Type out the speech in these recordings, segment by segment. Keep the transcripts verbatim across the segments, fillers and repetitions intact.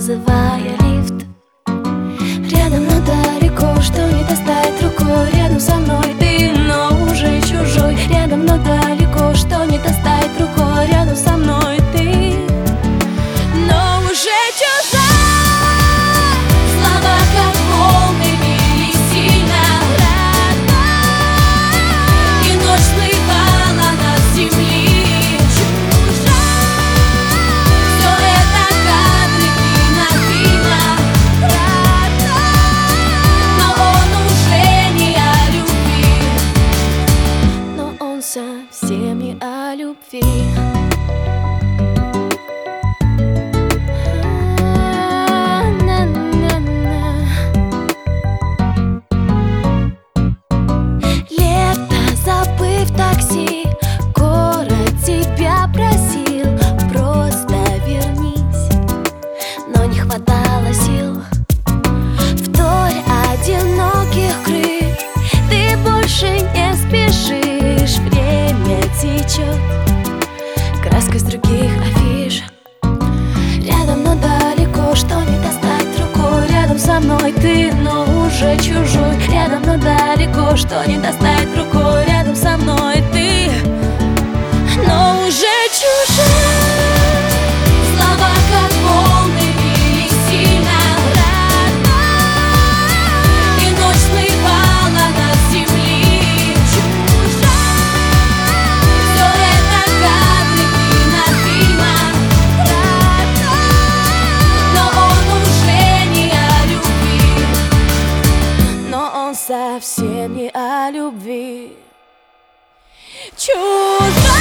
вызывая лифт. Рядом, но далеко, что не достать рукой. Рядом со мной ты, но уже чужой. Рядом, но далеко, что не достать рукой. Рядом со мной ты, но уже чужой. Слова как волны били сильно, родной, и ночь плывала над земли. Чужой. Все это кадры кинофильма, родной, но он уже не о любви, но он совсем не о любви. Хватало сил вдоль одиноких крыль. Ты больше не спешишь, время течет краской с других афиш. Рядом, но далеко, что не достать рукой. Рядом со мной ты, но уже чужой. Рядом, но далеко, что не достать рукой. Рядом со мной ты, но уже чужой. Слова как волны били сильно, родной, и ночь плывала над земли. Чужой. Все это кадры кинофильма, родной, но он уже не о любви, но он совсем не о любви. Чужой.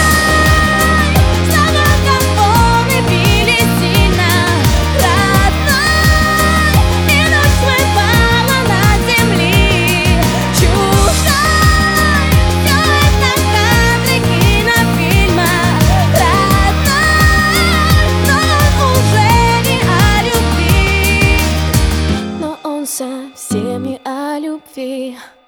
Совсем не о любви.